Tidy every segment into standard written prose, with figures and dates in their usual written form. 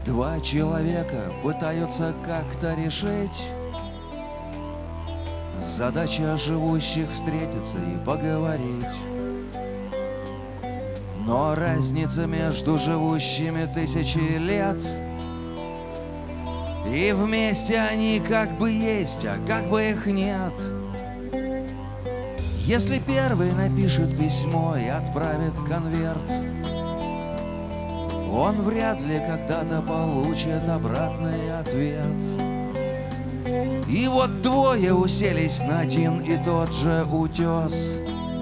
Два человека пытаются как-то решить задача живущих встретиться и поговорить. Но разница между живущими тысячи лет, и вместе они как бы есть, а как бы их нет. Если первый напишет письмо и отправит конверт, он вряд ли когда-то получит обратный ответ. И вот двое уселись на один и тот же утес,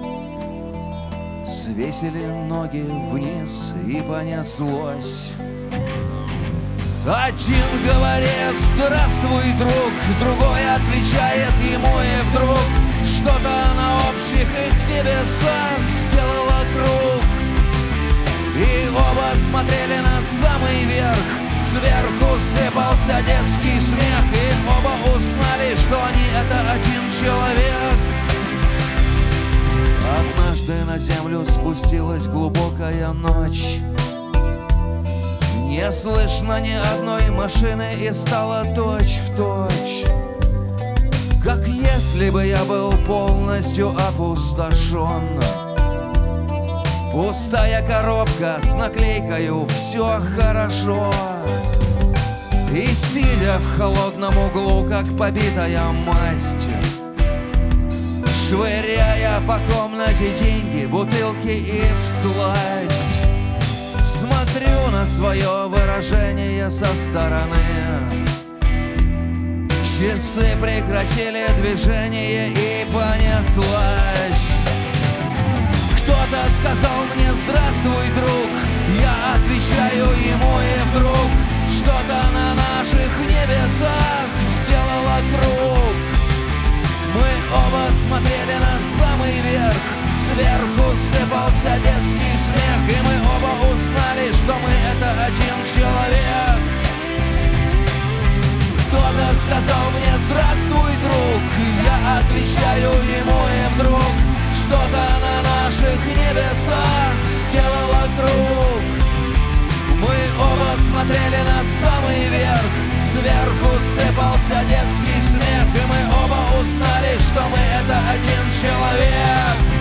свесили ноги вниз и понеслось. Один говорит: здравствуй, друг, другой отвечает ему, и вдруг что-то на общих их небесах сделало круг. И оба смотрели на самый верх, сверху сыпался детский смех, и оба узнали, что они — это один человек. Однажды на землю спустилась глубокая ночь, не слышно ни одной машины, и стало точь-в-точь, как если бы я был полностью опустошен. Пустая коробка с наклейкою «Все хорошо». И сидя в холодном углу, как побитая масть, швыряя по комнате деньги, бутылки и всласть, смотрю на свое выражение со стороны. Часы прекратили движение, и понеслась. Кто-то сказал мне: здравствуй, друг. Я отвечаю ему, и вдруг что-то на наших небесах сделало круг. Мы оба смотрели на самый верх, сверху сыпался детский смех, и мы оба узнали, что мы — это один человек. Кто-то сказал мне: здравствуй, друг. Я отвечаю ему, и вдруг что-то на наших небесах сделало круг. Мы оба смотрели на самый верх, сверху сыпался детский смех, и мы оба узнали, что мы — это один человек.